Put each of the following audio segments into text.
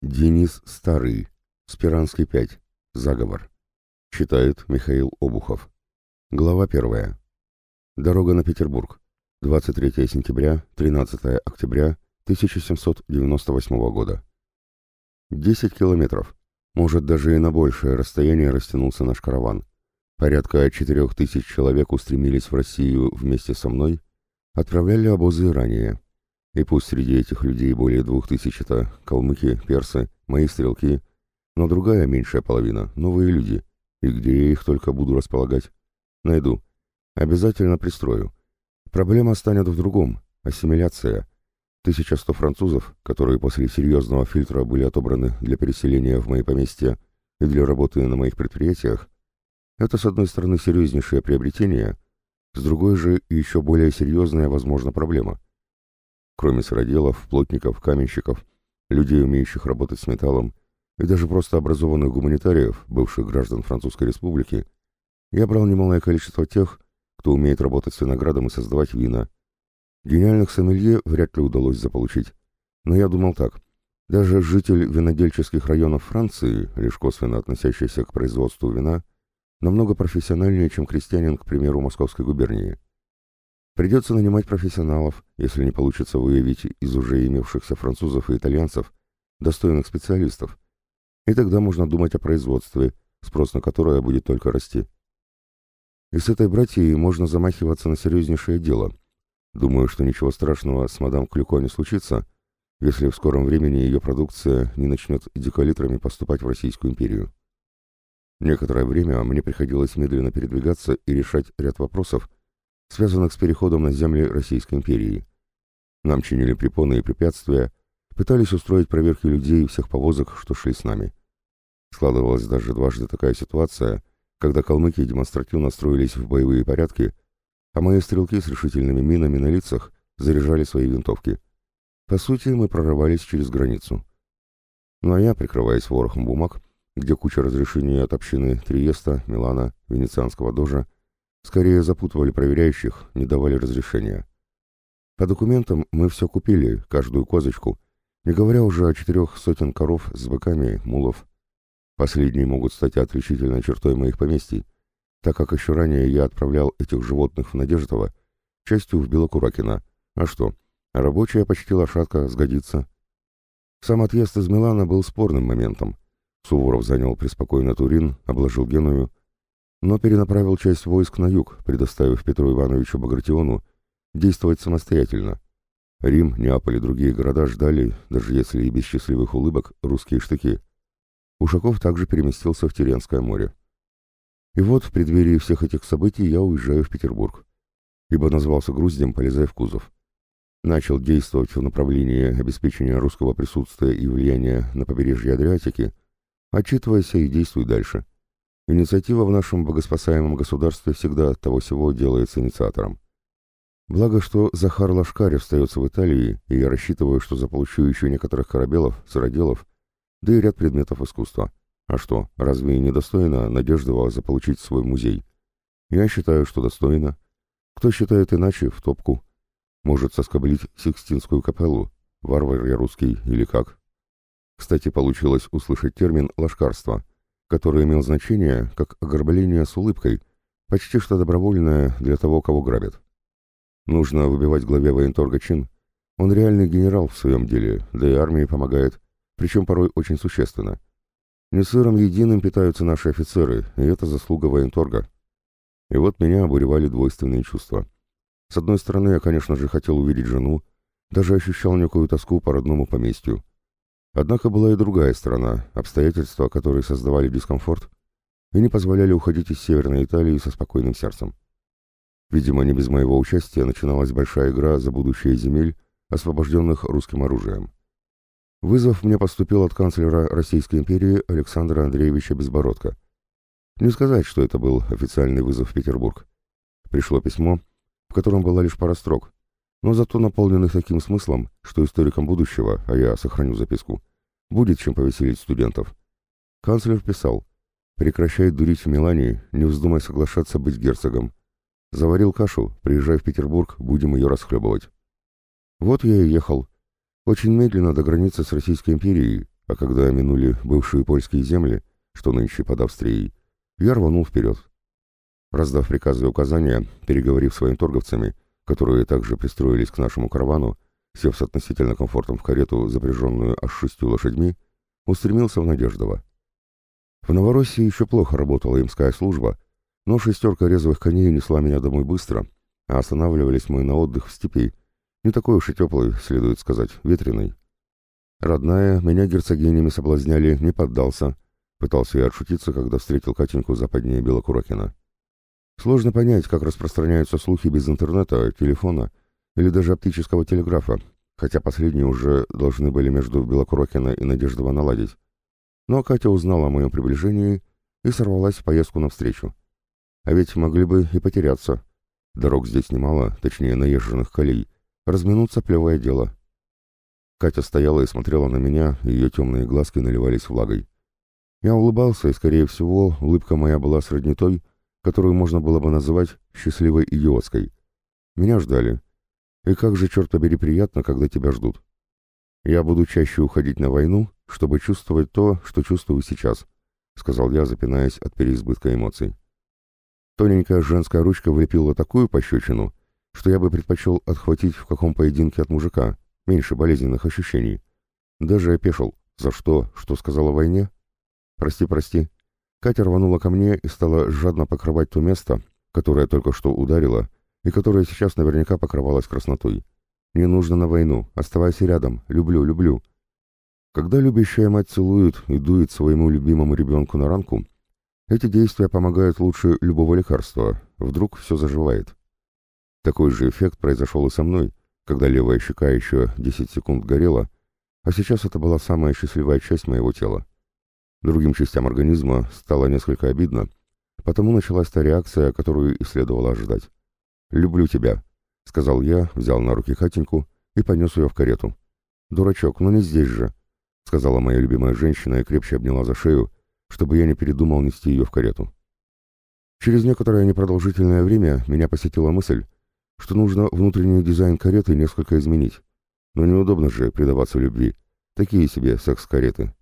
Денис Старый. Спиранский 5. Заговор. Читает Михаил Обухов. Глава 1. Дорога на Петербург. 23 сентября, 13 октября 1798 года. 10 километров. Может, даже и на большее расстояние растянулся наш караван. Порядка 4000 человек устремились в Россию вместе со мной, отправляли обозы и ранее. И пусть среди этих людей более 2000 это калмыки, персы, мои стрелки, но другая, меньшая половина — новые люди. И где я их только буду располагать? Найду. Обязательно пристрою. Проблема станет в другом — ассимиляция. 1100 французов, которые после серьезного фильтра были отобраны для переселения в мои поместья и для работы на моих предприятиях, это, с одной стороны, серьезнейшее приобретение, с другой же еще более серьезная, возможно, проблема. Кроме сыроделов, плотников, каменщиков, людей, умеющих работать с металлом, и даже просто образованных гуманитариев, бывших граждан Французской Республики, я брал немалое количество тех, кто умеет работать с виноградом и создавать вина. Гениальных сомелье вряд ли удалось заполучить. Но я думал так. Даже житель винодельческих районов Франции, лишь косвенно относящийся к производству вина, намного профессиональнее, чем крестьянин, к примеру, Московской губернии. Придется нанимать профессионалов, если не получится выявить из уже имевшихся французов и итальянцев достойных специалистов. И тогда можно думать о производстве, спрос на которое будет только расти. И с этой братьей можно замахиваться на серьезнейшее дело. Думаю, что ничего страшного с мадам Клюко не случится, если в скором времени ее продукция не начнет декалитрами поступать в Российскую империю. Некоторое время мне приходилось медленно передвигаться и решать ряд вопросов, связанных с переходом на земли Российской империи. Нам чинили препоны и препятствия, пытались устроить проверки людей и всех повозок, что шли с нами. Складывалась даже дважды такая ситуация, когда калмыки демонстративно строились в боевые порядки, а мои стрелки с решительными минами на лицах заряжали свои винтовки. По сути, мы прорывались через границу. Ну а я, прикрываясь ворохом бумаг, где куча разрешений от общины Триеста, Милана, Венецианского дожа, скорее запутывали проверяющих, не давали разрешения. По документам мы все купили, каждую козочку, не говоря уже о 400 коров с быками, мулов. Последние могут стать отличительной чертой моих поместий, так как еще ранее я отправлял этих животных в Надеждово, частью в Белокуракино. А что, рабочая почти лошадка сгодится. Сам отъезд из Милана был спорным моментом. Суворов занял преспокойно Турин, обложил Геную, но перенаправил часть войск на юг, предоставив Петру Ивановичу Багратиону действовать самостоятельно. Рим, Неаполь и другие города ждали, даже если и без счастливых улыбок, русские штыки. Ушаков также переместился в Теренское море. И вот в преддверии всех этих событий я уезжаю в Петербург, ибо назвался груздем, полезая в кузов. Начал действовать в направлении обеспечения русского присутствия и влияния на побережье Адриатики, отчитывайся и действуй дальше. Инициатива в нашем богоспасаемом государстве всегда от того сего делается инициатором. Благо, что Захар Лашкарь остается в Италии, и я рассчитываю, что заполучу еще некоторых корабелов, сыроделов, да и ряд предметов искусства. А что, разве не достойно Надеждова заполучить свой музей? Я считаю, что достойно. Кто считает иначе, в топку. Может соскоблить Сикстинскую капеллу, варвар я русский или как. Кстати, получилось услышать термин «лашкарство», который имел значение как ограбление с улыбкой, почти что добровольное для того, кого грабят. Нужно выбивать главе военторга чин. Он реальный генерал в своем деле, да и армии помогает, причем порой очень существенно. Не сыром единым питаются наши офицеры, и это заслуга военторга. И вот меня обуревали двойственные чувства. С одной стороны, я, конечно же, хотел увидеть жену, даже ощущал некую тоску по родному поместью. Однако была и другая сторона, обстоятельства, которые создавали дискомфорт и не позволяли уходить из Северной Италии со спокойным сердцем. Видимо, не без моего участия начиналась большая игра за будущее земель, освобожденных русским оружием. Вызов мне поступил от канцлера Российской империи Александра Андреевича Безбородко. Не сказать, что это был официальный вызов в Петербург. Пришло письмо, в котором была лишь пара строк, но зато наполненных таким смыслом, что историкам будущего, а я сохраню записку, будет чем повеселить студентов. Канцлер писал: «Прекращай дурить в Милане, не вздумай соглашаться быть герцогом. Заварил кашу, приезжай в Петербург, будем ее расхлебывать». Вот я и ехал. Очень медленно до границы с Российской империей, а когда минули бывшие польские земли, что нынче под Австрией, я рванул вперед. Раздав приказы и указания, переговорив с своими торговцами, которые также пристроились к нашему каравану, сев с относительно комфортом в карету, запряженную аж 6 лошадьми, устремился в Надеждово. В Новороссии еще плохо работала имская служба, но 6 резвых коней несла меня домой быстро, а останавливались мы на отдых в степи, не такой уж и теплый, следует сказать, ветреный. Родная, меня герцогинями соблазняли, не поддался. Пытался я отшутиться, когда встретил Катеньку западнее Белокуракина. Сложно понять, как распространяются слухи без интернета, телефона или даже оптического телеграфа, хотя последние уже должны были между Белокуракина и Надеждово наладить. Но Катя узнала о моем приближении и сорвалась в поездку навстречу. А ведь могли бы и потеряться. Дорог здесь немало, точнее наезженных колей. Разминуться — плевое дело. Катя стояла и смотрела на меня, и ее темные глазки наливались влагой. Я улыбался, и, скорее всего, улыбка моя была сродни той, которую можно было бы называть счастливой идиотской. Меня ждали. И как же, черт побери, приятно, когда тебя ждут. Я буду чаще уходить на войну, чтобы чувствовать то, что чувствую сейчас, сказал я, запинаясь от переизбытка эмоций. Тоненькая женская ручка влепила такую пощечину, что я бы предпочел отхватить в каком поединке от мужика, меньше болезненных ощущений. Даже опешил. За что? Что сказала о войне? Прости, прости. Катя рванула ко мне и стала жадно покрывать то место, которое только что ударило, и которое сейчас наверняка покрывалось краснотой. Не нужно на войну, оставайся рядом, люблю, люблю. Когда любящая мать целует и дует своему любимому ребенку на ранку, эти действия помогают лучше любого лекарства, вдруг все заживает. Такой же эффект произошел и со мной, когда левая щека еще 10 секунд горела, а сейчас это была самая счастливая часть моего тела. Другим частям организма стало несколько обидно, потому началась та реакция, которую и следовало ожидать. «Люблю тебя», — сказал я, взял на руки Катеньку и понес ее в карету. «Дурачок, ну не здесь же», — сказала моя любимая женщина и крепче обняла за шею, чтобы я не передумал нести ее в карету. Через некоторое непродолжительное время меня посетила мысль, что нужно внутренний дизайн кареты несколько изменить. Но неудобно же предаваться любви. Такие себе секс-кареты.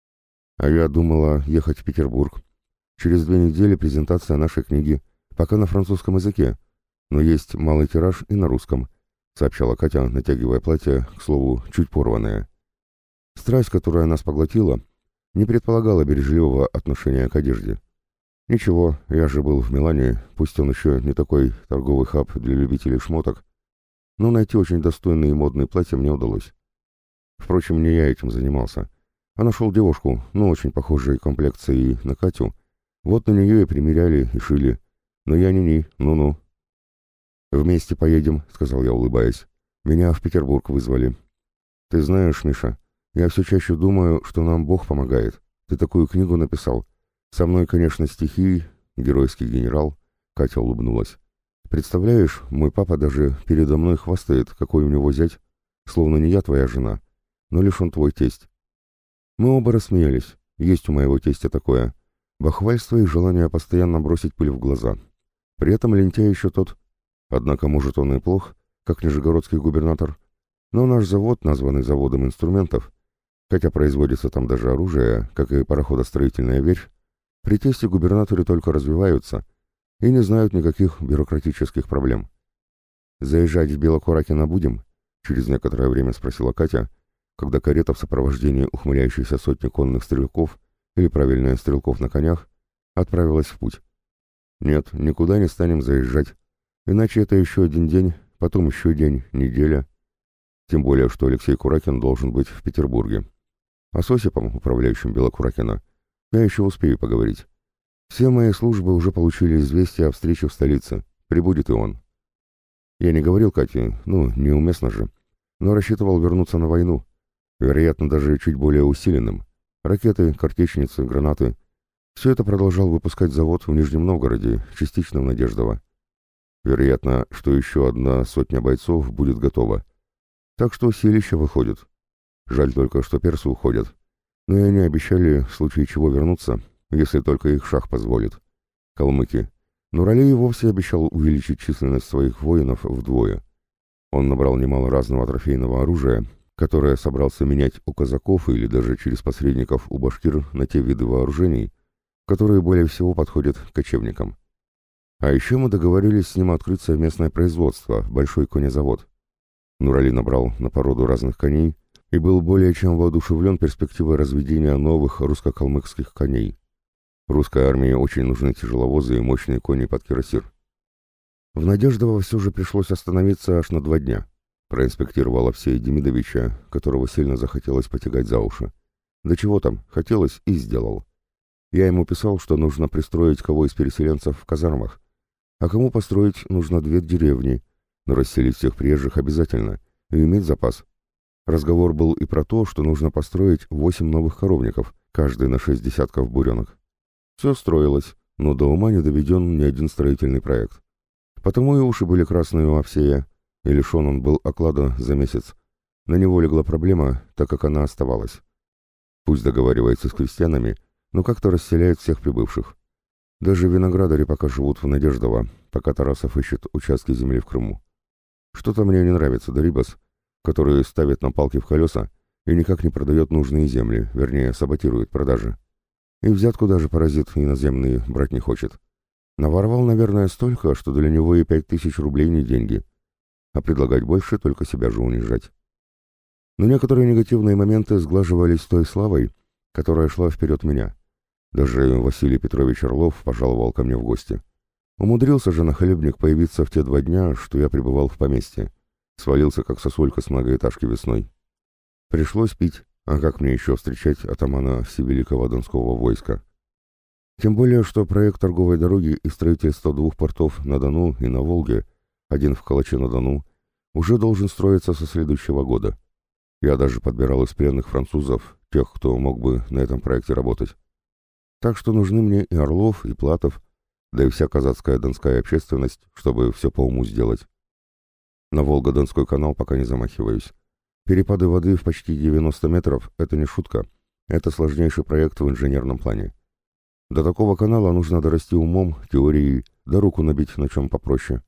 А я думала ехать в Петербург. Через 2 недели презентация нашей книги, пока на французском языке, но есть малый тираж и на русском, сообщала Катя, натягивая платье, к слову, чуть порванное. Страсть, которая нас поглотила, не предполагала бережливого отношения к одежде. Ничего, я же был в Милане, пусть он еще не такой торговый хаб для любителей шмоток, но найти очень достойные и модные платья мне удалось. Впрочем, не я этим занимался, а нашел девушку, очень похожей комплекцией на Катю. Вот на нее и примеряли, и шили. Но я не-ни, ну-ну. «Вместе поедем», — сказал я, улыбаясь. «Меня в Петербург вызвали». «Ты знаешь, Миша, я все чаще думаю, что нам Бог помогает. Ты такую книгу написал. Со мной, конечно, стихи, геройский генерал». Катя улыбнулась. «Представляешь, мой папа даже передо мной хвастает, какой у него зять, словно не я твоя жена, но лишь он твой тесть». Мы оба рассмеялись. Есть у моего тестя такое. Бахвальство и желание постоянно бросить пыль в глаза. При этом лентяй еще тот. Однако, может, он и плох, как нижегородский губернатор. Но наш завод, названный заводом инструментов, хотя производится там даже оружие, как и пароходостроительная вещь, при тесте губернаторы только развиваются и не знают никаких бюрократических проблем. «Заезжать в Белокуракино будем?» — через некоторое время спросила Катя, когда карета в сопровождении ухмыляющейся сотни конных стрелков, или правильно, стрелков на конях, отправилась в путь. «Нет, никуда не станем заезжать, иначе это еще один день, потом еще день, неделя. Тем более, что Алексей Куракин должен быть в Петербурге. А с Осипом, управляющим Белокуракино, я еще успею поговорить. Все мои службы уже получили известие о встрече в столице, прибудет и он». Я не говорил Кате, неуместно же, но рассчитывал вернуться на войну, вероятно, даже чуть более усиленным. Ракеты, картечницы, гранаты. Все это продолжал выпускать завод в Нижнем Новгороде, частично в Надеждово. Вероятно, что еще 100 бойцов будет готова. Так что силища выходит. Жаль только, что персы уходят. Но и они обещали в случае чего вернуться, если только их шах позволит. Калмыки. Нуралей вовсе обещал увеличить численность своих воинов вдвое. Он набрал немало разного трофейного оружия, которое собрался менять у казаков или даже через посредников у башкир на те виды вооружений, которые более всего подходят кочевникам. А еще мы договорились с ним открыть совместное производство, большой конезавод. Нурали набрал на породу разных коней и был более чем воодушевлен перспективой разведения новых русско-калмыцких коней. Русской армии очень нужны тяжеловозы и мощные кони под кирасир. В Надеждово все же пришлось остановиться аж на 2 дня. Проинспектировал Овсей Демидовича, которого сильно захотелось потягать за уши. Да чего там, хотелось и сделал. Я ему писал, что нужно пристроить кого из переселенцев в казармах, а кому построить нужно 2 деревни, но расселить всех приезжих обязательно и иметь запас. Разговор был и про то, что нужно построить 8 новых коровников, каждый на 6 десятков буренок. Все строилось, но до ума не доведен ни один строительный проект. Потому и уши были красные у Овсея, и лишен он был оклада за месяц. На него легла проблема, так как она оставалась. Пусть договаривается с крестьянами, но как-то расселяет всех прибывших. Даже виноградари пока живут в Надеждово, пока Тарасов ищет участки земли в Крыму. Что-то мне не нравится Дарибас, который ставит на палки в колеса и никак не продает нужные земли, вернее, саботирует продажи. И взятку даже паразит иноземный брать не хочет. Наворовал, наверное, столько, что для него и 5000 рублей не деньги. А предлагать больше, только себя же унижать. Но некоторые негативные моменты сглаживались той славой, которая шла вперед меня. Даже Василий Петрович Орлов пожаловал ко мне в гости. Умудрился же нахлебник появиться в те 2 дня, что я пребывал в поместье. Свалился, как сосулька с многоэтажки весной. Пришлось пить, а как мне еще встречать атамана Всевеликого Донского войска? Тем более, что проект торговой дороги и строительство 2 портов на Дону и на Волге, один в Калаче-на-Дону, уже должен строиться со следующего года. Я даже подбирал из пленных французов, тех, кто мог бы на этом проекте работать. Так что нужны мне и Орлов, и Платов, да и вся казацкая донская общественность, чтобы все по уму сделать. На Волго-Донской канал пока не замахиваюсь. Перепады воды в почти 90 метров — это не шутка, это сложнейший проект в инженерном плане. До такого канала нужно дорасти умом, теорией, да руку набить на чем попроще.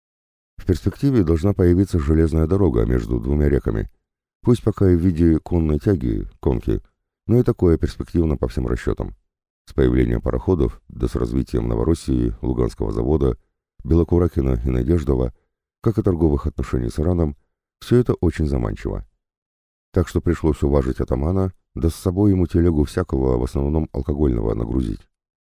В перспективе должна появиться железная дорога между 2 реками, пусть пока и в виде конной тяги, конки, но и такое перспективно по всем расчетам. С появлением пароходов, да с развитием Новороссии, Луганского завода, Белокуракина и Надеждова, как и торговых отношений с Ираном, все это очень заманчиво. Так что пришлось уважить атамана, да с собой ему телегу всякого, в основном алкогольного, нагрузить.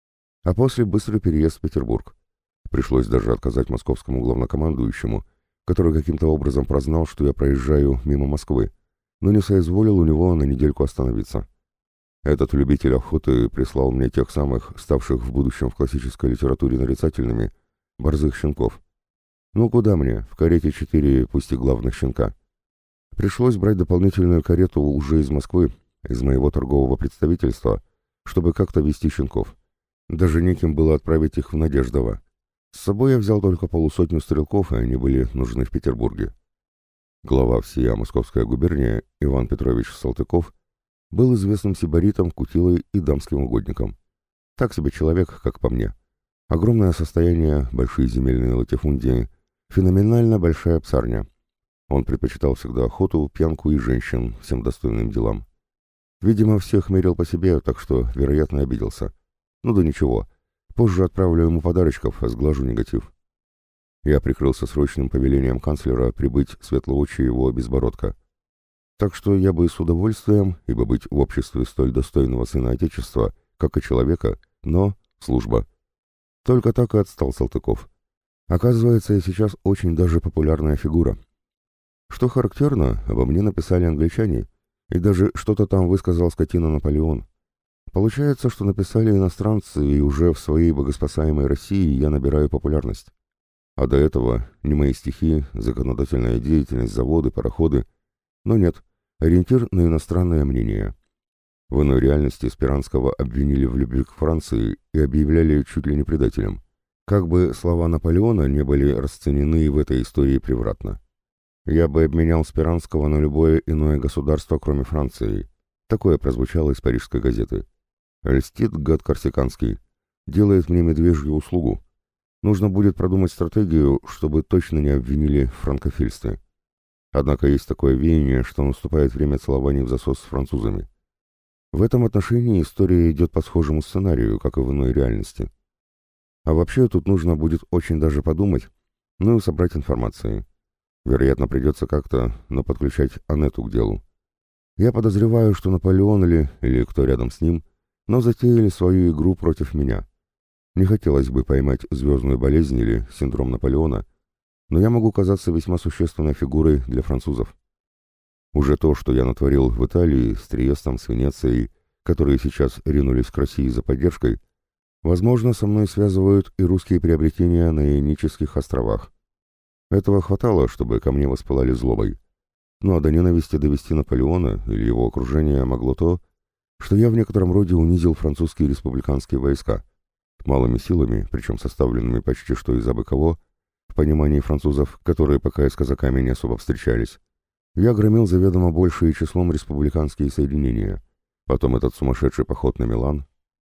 А после быстрый переезд в Петербург. Пришлось даже отказать московскому главнокомандующему, который каким-то образом прознал, что я проезжаю мимо Москвы, но не соизволил у него на недельку остановиться. Этот любитель охоты прислал мне тех самых, ставших в будущем в классической литературе нарицательными, борзых щенков. Ну куда мне, в карете 4, пусть и главных щенка. Пришлось брать дополнительную карету уже из Москвы, из моего торгового представительства, чтобы как-то везти щенков. Даже неким было отправить их в Надеждово. С собой я взял только 50 стрелков, и они были нужны в Петербурге. Глава всея Московская губерния Иван Петрович Салтыков был известным сибаритом, кутилой и дамским угодником. Так себе человек, как по мне. Огромное состояние, большие земельные латифундии, феноменально большая псарня. Он предпочитал всегда охоту, пьянку и женщин, всем достойным делам. Видимо, всех мерил по себе, так что, вероятно, обиделся. Ну да ничего, позже отправлю ему подарочков, сглажу негатив. Я прикрылся срочным повелением канцлера прибыть светлоочи его Безбородка. Так что я бы с удовольствием, ибо быть в обществе столь достойного сына Отечества, как и человека, но служба. Только так и отстал Салтыков. Оказывается, я сейчас очень даже популярная фигура. Что характерно, обо мне написали англичане, и даже что-то там высказал скотина Наполеон. Получается, что написали иностранцы, и уже в своей богоспасаемой России я набираю популярность. А до этого не мои стихи, законодательная деятельность, заводы, пароходы. Но нет, ориентир на иностранное мнение. В иной реальности Спиранского обвинили в любви к Франции и объявляли чуть ли не предателем. Как бы слова Наполеона не были расценены в этой истории превратно. Я бы обменял Спиранского на любое иное государство, кроме Франции. Такое прозвучало из парижской газеты. Льстит гад корсиканский. Делает мне медвежью услугу. Нужно будет продумать стратегию, чтобы точно не обвинили в франкофильстве. Однако есть такое веяние, что наступает время целований в засос с французами. В этом отношении история идет по схожему сценарию, как и в иной реальности. А вообще тут нужно будет очень даже подумать, ну и собрать информации. Вероятно, придется как-то, но подключать Анетту к делу. Я подозреваю, что Наполеон или кто рядом с ним, но затеяли свою игру против меня. Не хотелось бы поймать звездную болезнь или синдром Наполеона, но я могу казаться весьма существенной фигурой для французов. Уже то, что я натворил в Италии с Триестом, с Венецией, которые сейчас ринулись к России за поддержкой, возможно, со мной связывают и русские приобретения на Ионических островах. Этого хватало, чтобы ко мне воспылали злобой. Ну а до ненависти довести Наполеона или его окружение могло то, что я в некотором роде унизил французские республиканские войска, малыми силами, причем составленными почти что из абы кого, в понимании французов, которые пока и с казаками не особо встречались. Я громил заведомо большее числом республиканские соединения. Потом этот сумасшедший поход на Милан.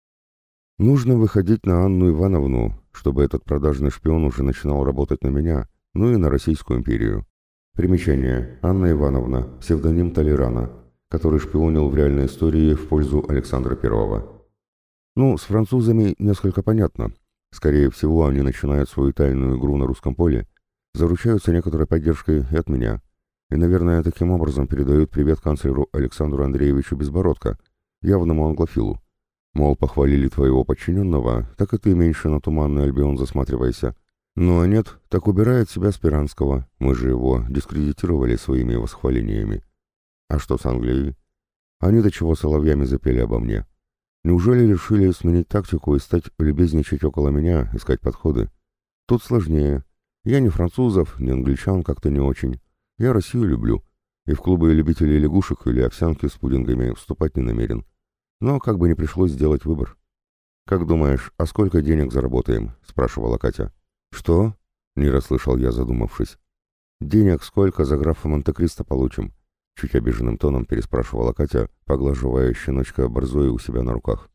Нужно выходить на Анну Ивановну, чтобы этот продажный шпион уже начинал работать на меня, ну и на Российскую империю. Примечание. Анна Ивановна, псевдоним Толерана, который шпионил в реальной истории в пользу Александра I. Ну, с французами несколько понятно. Скорее всего, они начинают свою тайную игру на русском поле, заручаются некоторой поддержкой и от меня. И, наверное, таким образом передают привет канцлеру Александру Андреевичу Безбородко, явному англофилу. Мол, похвалили твоего подчиненного, так и ты меньше на туманный Альбион засматривайся. Ну а нет, так убирает себя Спиранского, мы же его дискредитировали своими восхвалениями. А что с Англией? Они до чего соловьями запели обо мне. Неужели решили сменить тактику и стать любезничать около меня, искать подходы? Тут сложнее. Я не французов, не англичан как-то не очень. Я Россию люблю. И в клубы любителей лягушек или овсянки с пудингами вступать не намерен. Но как бы не пришлось сделать выбор. «Как думаешь, а сколько денег заработаем?» — спрашивала Катя. «Что?» — не расслышал я, задумавшись. «Денег сколько за графа Монте-Кристо получим?» — чуть обиженным тоном переспрашивала Катя, поглаживая щеночка Борзоя у себя на руках.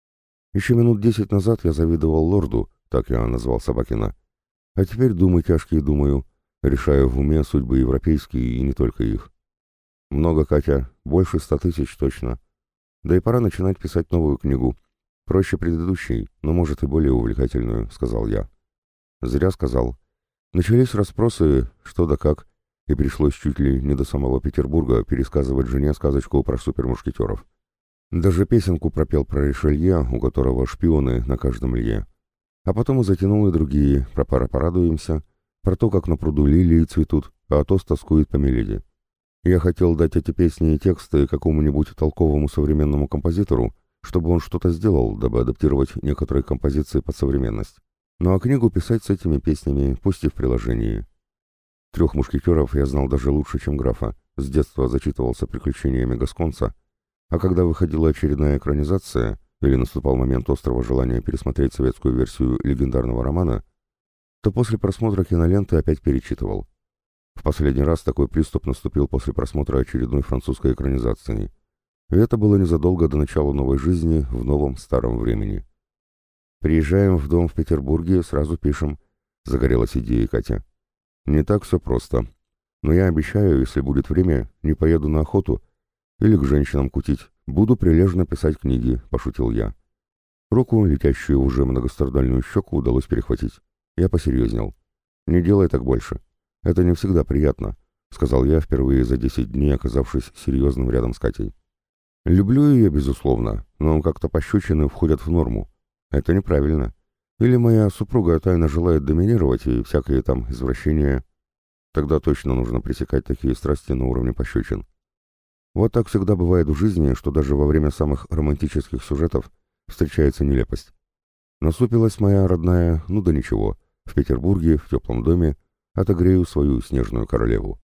Еще минут 10 назад я завидовал лорду, так я назвал Собакина. А теперь думы тяжкие думаю, решаю в уме судьбы европейские и не только их. Много, Катя, больше 100 тысяч точно. Да и пора начинать писать новую книгу. Проще предыдущей, но, может, и более увлекательную, сказал я. Зря сказал. Начались расспросы, что да как, и пришлось чуть ли не до самого Петербурга пересказывать жене сказочку про супермушкетеров. Даже песенку пропел про Ришелье, у которого шпионы на каждом лье. А потом и затянул и другие, про пара порадуемся, про то, как на пруду лилии цветут, а Атос тоскует по Миледи. Я хотел дать эти песни и тексты какому-нибудь толковому современному композитору, чтобы он что-то сделал, дабы адаптировать некоторые композиции под современность. Ну а книгу писать с этими песнями, пусть и в приложении. «Трех мушкетеров» я знал даже лучше, чем графа, с детства зачитывался приключениями Гасконца, а когда выходила очередная экранизация, или наступал момент острого желания пересмотреть советскую версию легендарного романа, то после просмотра киноленты опять перечитывал. В последний раз такой приступ наступил после просмотра очередной французской экранизации. И это было незадолго до начала новой жизни в новом старом времени. «Приезжаем в дом в Петербурге, сразу пишем», — загорелась идеей Катя. «Не так все просто. Но я обещаю, если будет время, не поеду на охоту или к женщинам кутить. Буду прилежно писать книги», — пошутил я. Руку, летящую в уже многострадальную щеку, удалось перехватить. Я посерьезнел. «Не делай так больше. Это не всегда приятно», — сказал я, впервые за 10 дней оказавшись серьезным рядом с Катей. «Люблю ее, безусловно, но как-то пощечины входят в норму. Это неправильно. Или моя супруга тайно желает доминировать и всякие там извращения. Тогда точно нужно пресекать такие страсти на уровне пощечин. Вот так всегда бывает в жизни, что даже во время самых романтических сюжетов встречается нелепость. Насупилась моя родная, ну да ничего, в Петербурге, в теплом доме, отогрею свою снежную королеву».